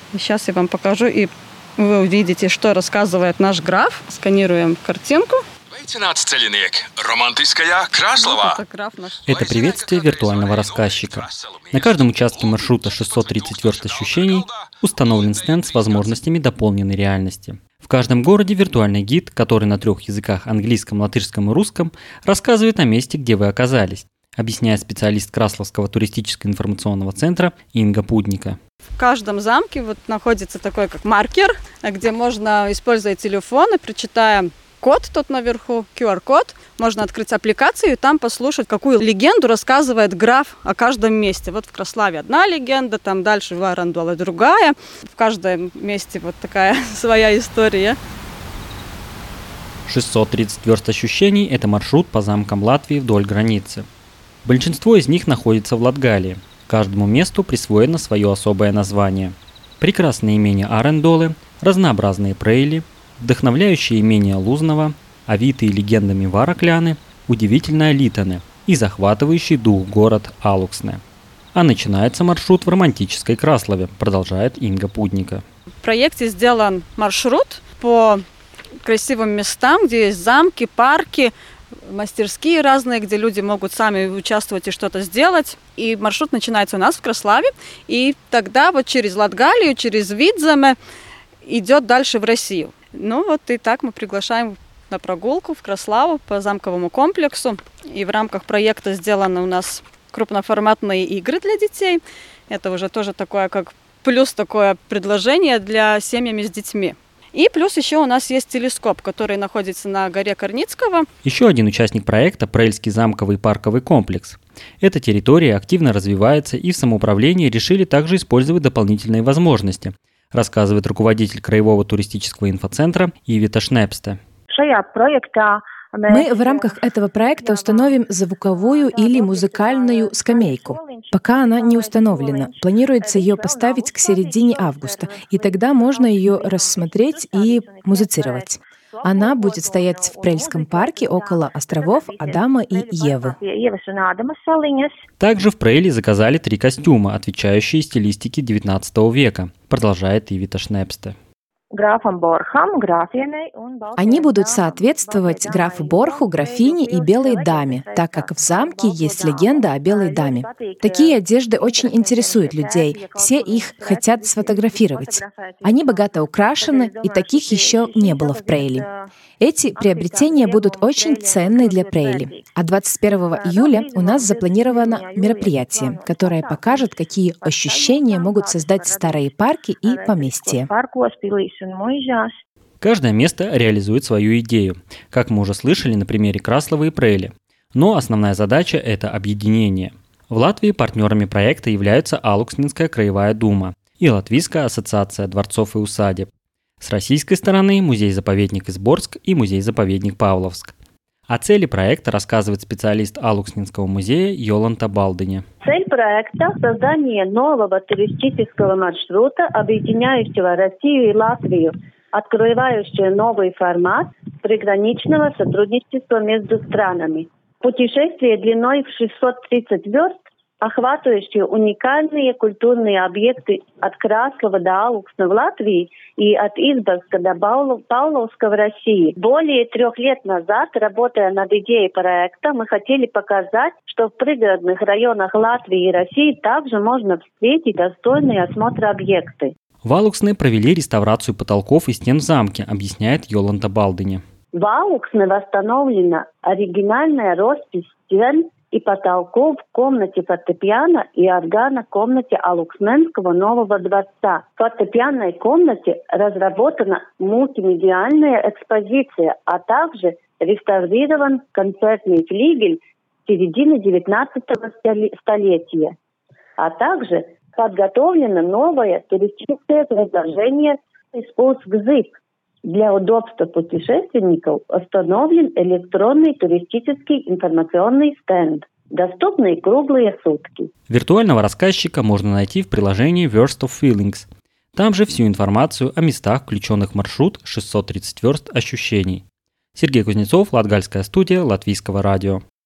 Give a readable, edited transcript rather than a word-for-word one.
Сейчас я вам покажу, и вы увидите, что рассказывает наш граф. Сканируем картинку. Это приветствие виртуального рассказчика. На каждом участке маршрута 630 верст ощущений установлен стенд с возможностями дополненной реальности. В каждом городе виртуальный гид, который на 3 языках – английском, латышском и русском, рассказывает о месте, где вы оказались, объясняет специалист Красловского туристического информационного центра Инга Пудника. В каждом замке находится такой как маркер, где можно использовать телефон и, прочитая код тут наверху, QR-код, можно открыть аппликацию и там послушать, какую легенду рассказывает граф о каждом месте. Вот в Краславе одна легенда, там дальше в Арандоле другая. В каждом месте вот такая своя история. 630 верст ощущений – это маршрут по замкам Латвии вдоль границы. Большинство из них находится в Латгалии. Каждому месту присвоено свое особое название. Прекрасные имения Арендолы, разнообразные прейли, вдохновляющие имения Лузнова, овитые легендами Варакляны, удивительная Литане и захватывающий дух город Алуксне. А начинается маршрут в романтической Краслове, продолжает Инга Пудника. В проекте сделан маршрут по красивым местам, где есть замки, парки, мастерские разные, где люди могут сами участвовать и что-то сделать. И маршрут начинается у нас в Краславе, и тогда вот через Латгалию, через Видземе идет дальше в Россию. Ну вот и так мы приглашаем на прогулку в Краславу по замковому комплексу. И в рамках проекта сделаны у нас крупноформатные игры для детей. Это уже тоже такое, как плюс такое предложение для семьями с детьми. И плюс еще у нас есть телескоп, который находится на горе Корницкого. Еще один участник проекта – Прельский замковый парковый комплекс. Эта территория активно развивается, и в самоуправлении решили также использовать дополнительные возможности, рассказывает руководитель Краевого туристического инфоцентра Ивита Шнепсте. Мы в рамках этого проекта установим звуковую или музыкальную скамейку. Пока она не установлена. Планируется ее поставить к середине августа, и тогда можно ее рассмотреть и музицировать. Она будет стоять в Прельском парке около островов Адама и Евы. Также в Прейле заказали 3 костюма, отвечающие стилистике XIX века, продолжает Ивита Шнепсте. Они будут соответствовать графу Борху, графине и белой даме, так как в замке есть легенда о белой даме. Такие одежды очень интересуют людей, все их хотят сфотографировать. Они богато украшены, и таких еще не было в Прейле. Эти приобретения будут очень ценны для Прейли. А 21 июля у нас запланировано мероприятие, которое покажет, какие ощущения могут создать старые парки и поместья. Каждое место реализует свою идею, как мы уже слышали на примере Красловы и Прейли. Но основная задача – это объединение. В Латвии партнерами проекта являются Алуксненская краевая дума и Латвийская ассоциация дворцов и усадеб. С российской стороны музей-заповедник Изборск и музей-заповедник Павловск. О цели проекта рассказывает специалист Алуксненского музея Йоланта Балдыня. Цель проекта – создание нового туристического маршрута, объединяющего Россию и Латвию, открывающего новый формат приграничного сотрудничества между странами. Путешествие длиной в 630 верст, охватывающие уникальные культурные объекты от Краслова до Алуксна в Латвии и от Изборска до Павловска в России. Более 3 лет назад, работая над идеей проекта, мы хотели показать, что в пригородных районах Латвии и России также можно встретить достойные осмотра объекты. В Алуксне провели реставрацию потолков и стен в замке, объясняет Йоланта Балдыня. В Алуксне восстановлена оригинальная роспись стен и потолков в комнате фортепиано и органа в комнате Алуксненского нового дворца. В фортепианной комнате разработана мультимедиальная экспозиция, а также реставрирован концертный флигель середины XIX столетия. А также подготовлено новое туристическое предложение «Спуск-зип». Для удобства путешественников установлен электронный туристический информационный стенд, доступный круглые сутки. Виртуального рассказчика можно найти в приложении Worst of Feelings. Там же всю информацию о местах, включенных в маршрут 630 верст ощущений. Сергей Кузнецов, Латгальская студия Латвийского радио.